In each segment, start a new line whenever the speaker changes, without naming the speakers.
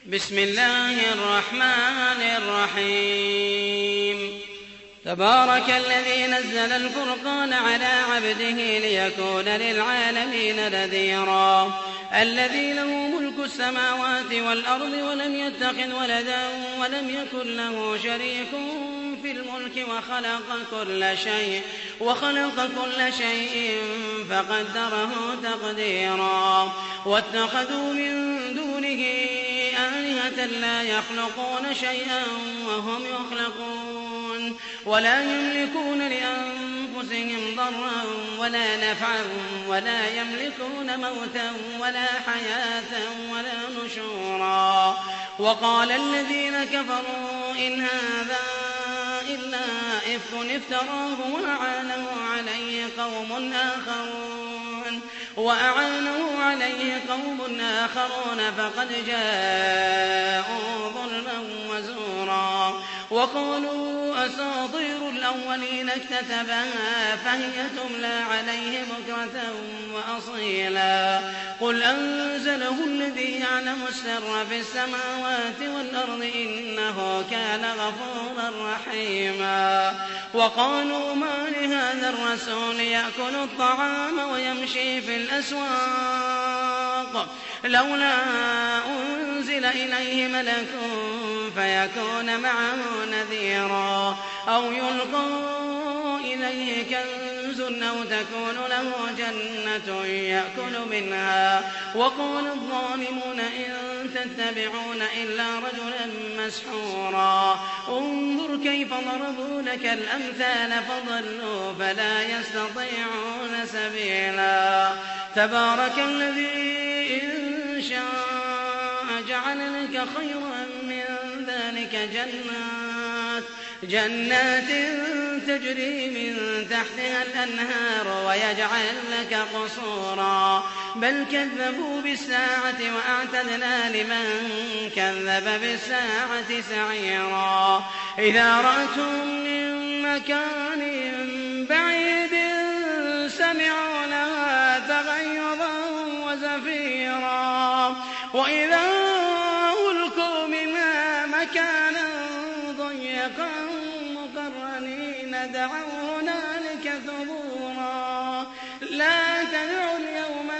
بسم الله الرحمن الرحيم تبارك الذي نزل الفرقان على عبده ليكون للعالمين نذيرا الذي له ملك السماوات والأرض ولم يتخذ ولدا ولم يكن له شريك في الملك وخلق كل شيء فقدره تقديرا واتخذوا من دونه آلهة لا يخلقون شيئا وهم يخلقون ولا يملكون لأنفسهم ضرا ولا نفعا ولا يملكون موتا ولا حياة ولا نشورا وقال الذين كفروا إن هذا إلا إفك افتراه وأعانه عليه قوم آخرون فقد جاءوا ظلما وزورا وقالوا أساطير الأولين اكتتبها فهي تملى عليه بكرة وأصيلا قل أنزله الذي يعلم السر في السماوات والأرض إنه كان غفورا رحيما وقالوا ما لهذا الرسول يأكل الطعام ويمشي في الأسواق لولا أنزل إليه ملك فيكون معه نذيرا أو يلقى إليه كنز أو تكون له جنة يأكل منها وقال الظالمون إن تتبعون إلا رجلا مسحورا انظر كيف ضربوا لك الأمثال فضلوا فلا يستطيعون سبيلا تبارك الذي إن شاء جعل لك خيرا من ذلك جنات تجري من تحتها الأنهار ويجعل لك قصورا بل كذبوا بالساعة وأعتدنا لمن كذب بالساعة سعيرا إذا رأتهم من مكان بعيد سمعوا لها تغيظا وزفيرا وإذا ألقوا منها مكانا ضيقا مقرنين دعوا هنالك ثبورا لا تدعوا اليوم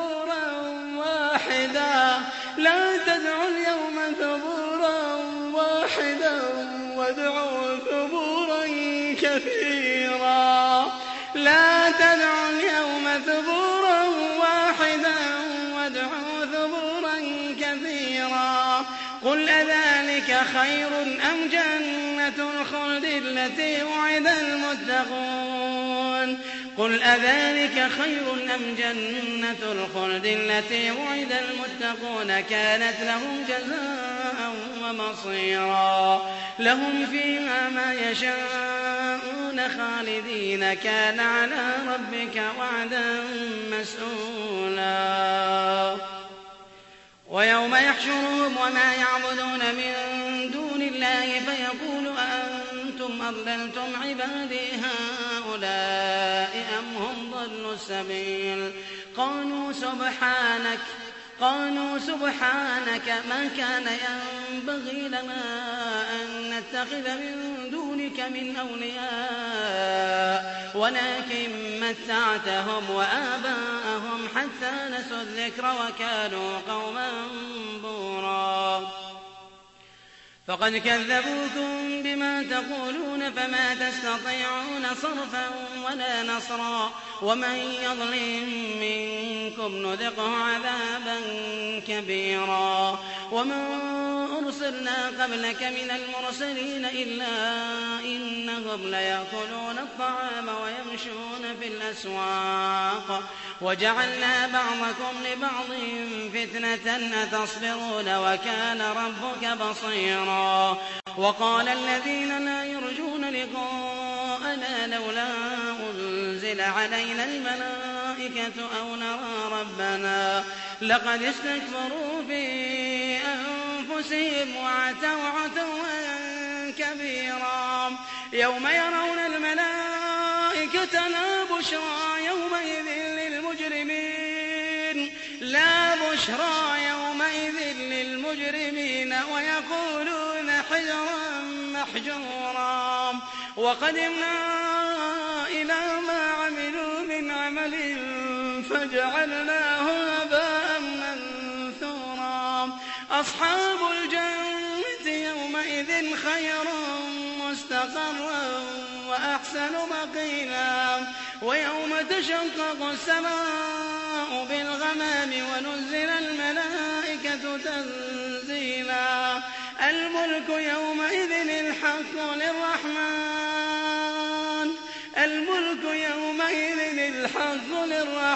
ثبورا واحدا وادعوا ثبورا كثيرا لا تدعوا اليوم ثبورا واحدا وادعوا ثبورا كثيرا قل أذلك خير أم جنة الخلد التي وعد المتقون قل أذلك خير أم جنة الخلد التي وعد المتقون كانت لهم جزاء ومصيرا لهم فيها ما يشاءون خالدين كان على ربك وعدا مسئولا ويوم يحشرهم وما يعبدون من دون الله فيقول أأنتم أضللتم عبادي هؤلاء أم هم ضلوا السبيل قالوا سبحانك ما كان ينبغي لنا أن نتخذ من دونك من أولياء ولكن متعتهم وآباءهم حتى نسوا الذكر وكانوا قوما بورا فقد كذبوكم بما تقولون فما تستطيعون صرفا ولا نصرا ومن يظلم منكم نذقه عذابا كبيرا وما أرسلنا قبلك من المرسلين إلا إنهم ليأكلون الطعام ويمشون في الأسواق وجعلنا بعضكم لبعض فتنة أتصبرون وكان ربك بصيرا وقال الذين لا يرجون لقاءنا لولا أنزل علينا الملائكة أو نرى ربنا لقد استكبروا في أنفسهم وعتوا عتوا كبيرا يوم يرون الملائكة لا بشرى يومئذ للمجرمين المجرمين ويقولون حجرا محجورا وقدمنا إلى ما عملوا من عمل فجعلناه هباء منثورا أصحاب الجنة يومئذ خير مستقرا وأحسن مقيلا ويوم تشقق السماء بالغمام ونزل الملائكة تنزيلا الملك يومئذ الحق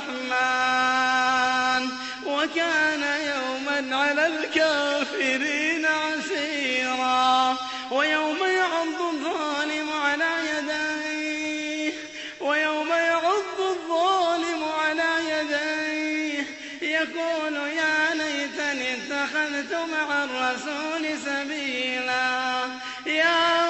للرحمن وكان يوما على الكافرين عسيرا ويوم يعض الظالم على يديه يقول يا ليتني اتخذت مع الرسول سبيلا يا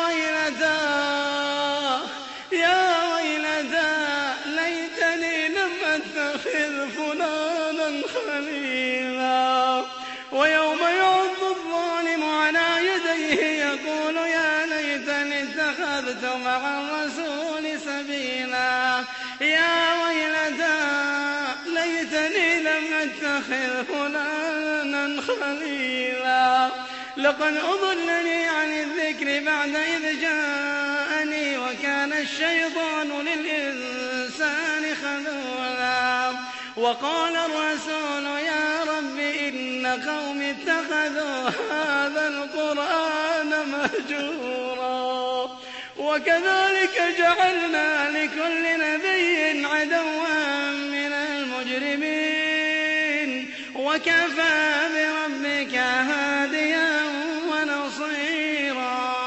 ويلتى ليتني لم أتخذ فلانا خليلا ويوم يعض الظالم على يديه يقول يا ليتني اتخذت مع الرسول سبيلا يا ويلتى ليتني لم أتخذ فلانا خليلا لقد أضلني عن الذكر بعد إذ جاءني وكان الشيطان للإنسان خذولا وقال الرسول يا رب إن قوم اتخذوا هذا القرآن مهجورا وكذلك جعلنا لكل نبي عدوا من المجرمين وكفى بربك هاديا ونصيرا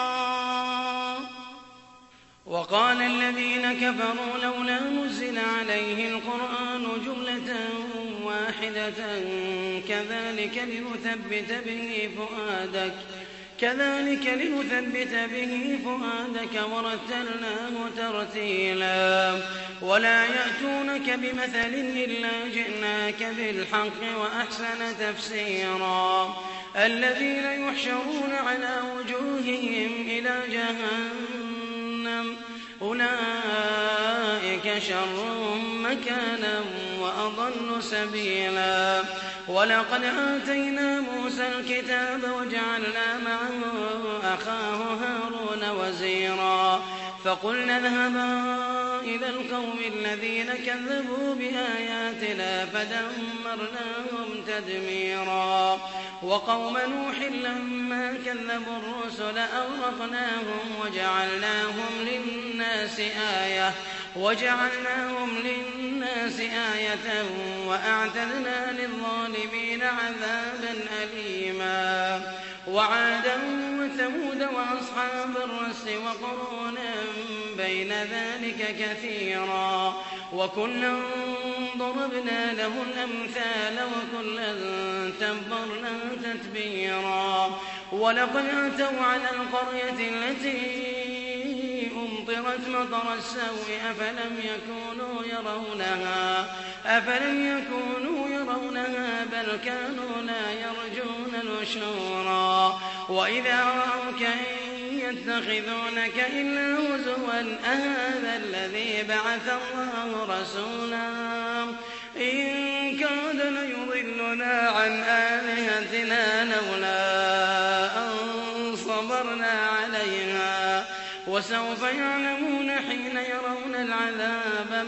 وقال الذين كفروا لولا نزل عليه القرآن جملة واحدة كذلك لنثبت به فؤادك ورتلناه ترتيلا ولا يأتونك بمثل إلا جئناك بالحق وأحسن تفسيرا الذين يحشرون على وجوههم إلى جهنم أولئك شر مكانا وأضل سبيلا ولقد آتينا موسى الكتاب وجعلنا معه أخاه هارون وزيرا فقلنا اذهبا إلى القوم الذين كذبوا بآياتنا فدمرناهم تدميرا وقوم نوح لما كذبوا الرسل أغرقناهم وجعلناهم للناس آية وأعتدنا للظالمين عذابا أليما وعادا وثمود وأصحاب الرس وقرونا بين ذلك كثيرا وكلا ضربنا له الأمثال وكلا تبرنا تتبيرا ولقد أتوا على القرية التي أمطرت مطر السوء أفلم يكونوا يرونها بل كانوا لا يرجون نشورا وإذا رأوك إن يتخذونك إلا هزوا أهذا الذي بعث الله رسولا إن كاد ليضلنا عن آلهتنا لولا أن صبرنا عليها وسوف يعلمون حين يرون العذاب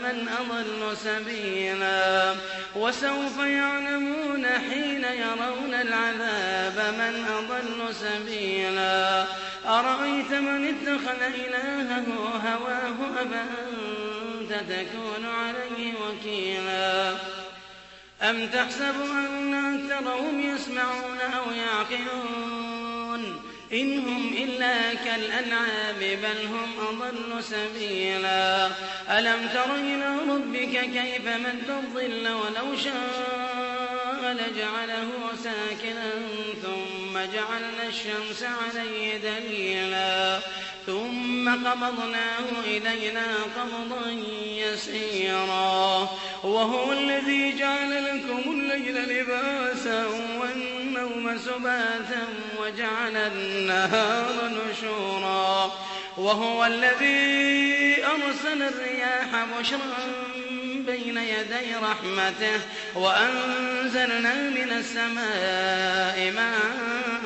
من أضل سبيلا أرأيت من اتخذ إلهه هواه أفأنت تكون عليه وكيلا أم تحسب أن أكثرهم يسمعون أو يعقلون إن هم إلا كالأنعام بل هم أضل سبيلا ألم تر إلى ربك كيف مد الظل ولو شاء القمر لجعله ساكنا ثم جعلنا الشمس عليه دليلا ثم قبضناه إلينا قبضا يسيرا وهو الذي جعل لكم الليل لباسا والنوم سباتا وجعل النهار نشورا وهو الذي أرسل الرياح بشرا بين يدي رحمته وأنزلنا من السماء ماء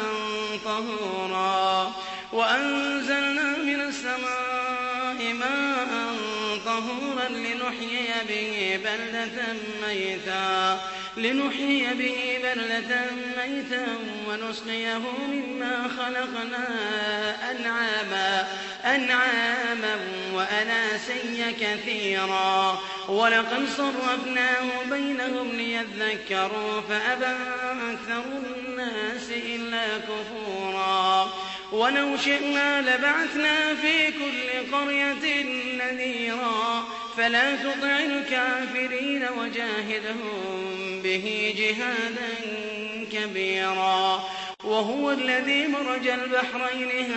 طهورا لنحيي به بلدة ميتا ونسقيه مما خلقنا أنعاما وأناسيا كثيرا ولقد صرفناه بينهم ليذكروا فأبى أكثر الناس إلا كفورا ولو شئنا لبعثنا في كل قرية نذيرا فلا تطع الكافرين وجاهدهم به جهادا كبيرا وهو الذي مرج البحرين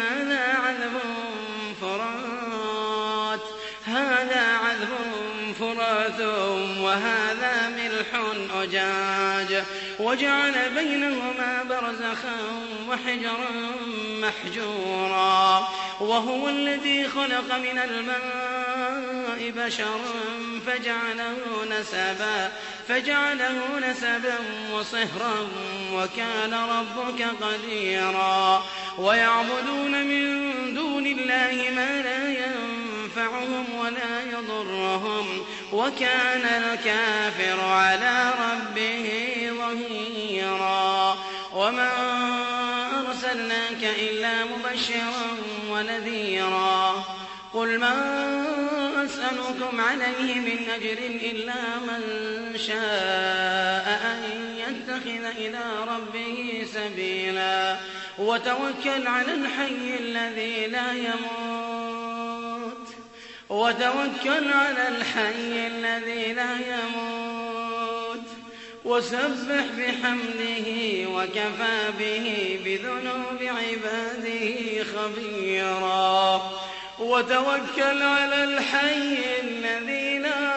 هذا عذب فرات وهذا ملح أجاج وجعل بينهما برزخا وحجرا محجورا وهو الذي خلق من الماء بشرا فجعله نسبا وصهرا وكان ربك قديرا ويعبدون من دون الله ما لا ينفعهم ولا يضرهم وكان الكافر على ربه ظهيرا وما أرسلناك إلا مبشرا ونذيرا قل ما أسألكم عليه من أجر إلا من شاء أن يتخذ إلى ربه سبيلا وتوكل على الحي الذي لا يموت وسبح بحمده وكفى به بذنوب عباده خبيرا وتوكل على الحي الذي لا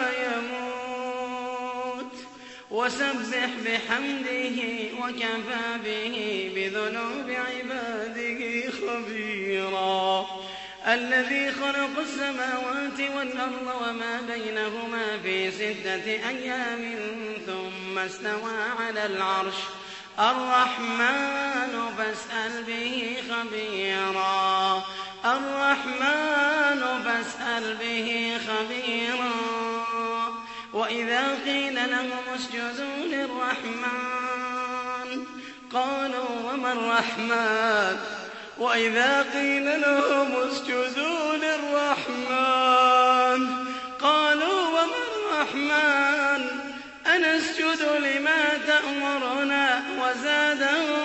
يموت وسبح بحمده وكفى به بذنوب عباده خبيرا الذي خلق السماوات والأرض وما بينهما في 6 أيام ثم استوى على العرش الرحمن فاسأل به خبيرا وإذا قيل لهم اسجدوا للرحمن قالوا وما الرحمن أنسجد لما تأمرنا وزادهم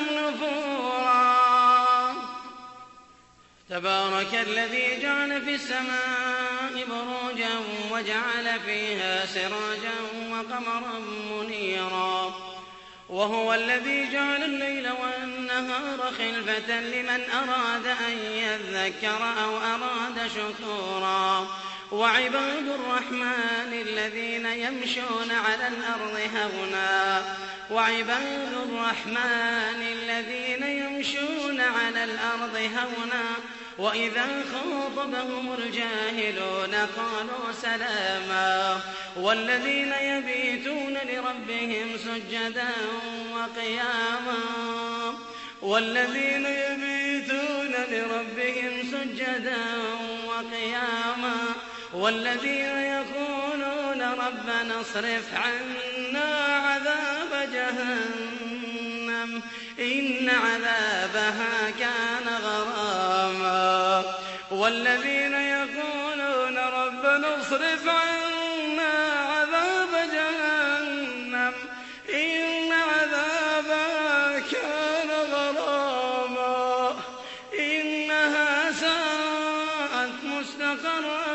نفورا تبارك الذي جعل في السماء بروجا وجعل فيها سراجا وقمرا منيرا وهو الذي جعل الليل والنهار خلفة لمن أراد أن يذكر أو أراد شكورا وعباد الرحمن الذين يمشون على الأرض هونا وإذا خاطبهم الجاهلون قالوا سلاما والذين يبيتون لربهم سجدا وقياما والذين يقولون ربنا اصرف عنا عذاب جهنم إن عذابها كان غراما والذين يقولون ربنا اصرف عنا عذاب جهنم إن عذابها كان غراما إنها ساءت مستقرا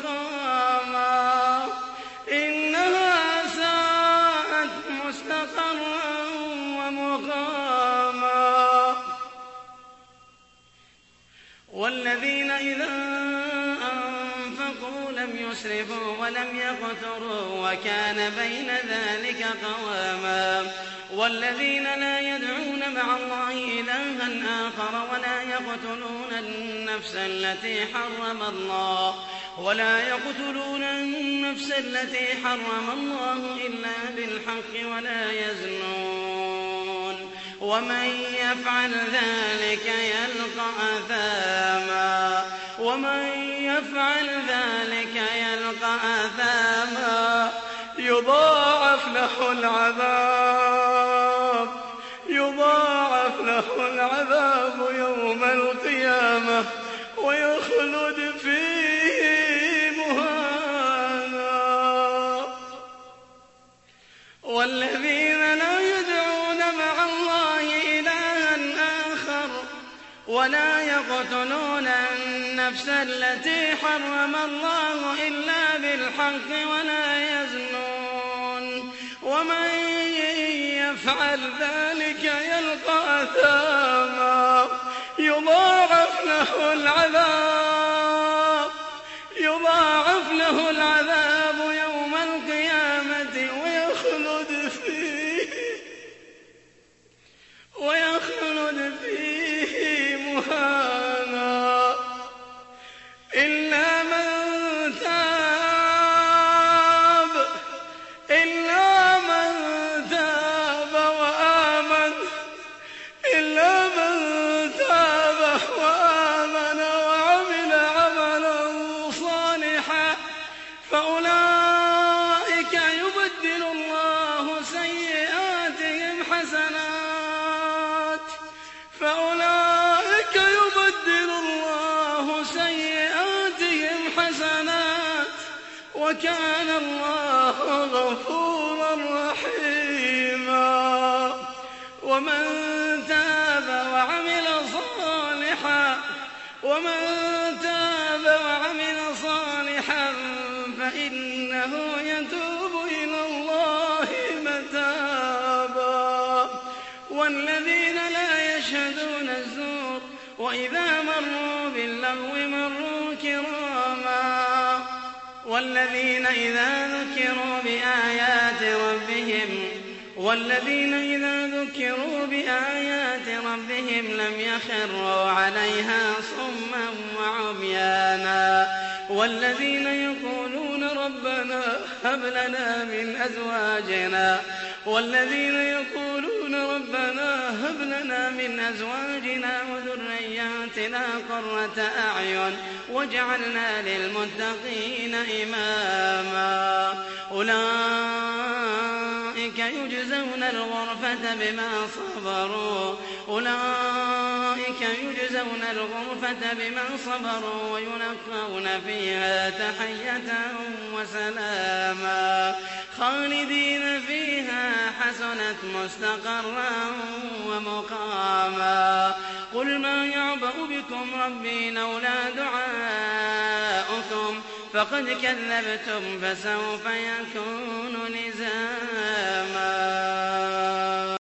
ومقاما يسرفوا ولم يقتروا وكان بين ذلك قواما والذين لا يدعون مع الله إلها آخر ولا يقتلون النفس التي حرم الله إلا بالحق ولا يزنون ومن يفعل ذلك يلقى أثاما يضاعف له العذاب يوم القيامة ويخلد فيه مهانا والذين لا يدعون مع الله إلها آخر ولا يقتلون النفس التي حرم الله إلا بالحق ولا يزنون ومن يفعل ذلك يلقى أثاما يضاعف له العذاب يوم القيامة ويخلد فيه مهانا إلا من تاب وآمن وعمل عملا صالحا فأولئك يبدل الله سيئاتهم حسنات وكان الله غفورا رحيما ومن تاب وعمل صالحا فإنه يتوب إلى الله متابا والذين لا يشهدون الزور وإذا مروا باللغو مروا كراما والذين إذا ذكروا بآيات ربهم لم يخروا عليها صما وعميانا والذين يقولون ربنا هب لنا من أزواجنا وذرياتنا قرة أعين واجعلنا للمتقين إماما أولئك يجزون الغرفة بما صبروا ويلقون فيها تحية وسلاما خالدين فيها حسنت مستقرا ومقاما قل ما يعبأ بكم ربي لولا دعاؤكم فقد كذبتم فسوف يكون لزاما.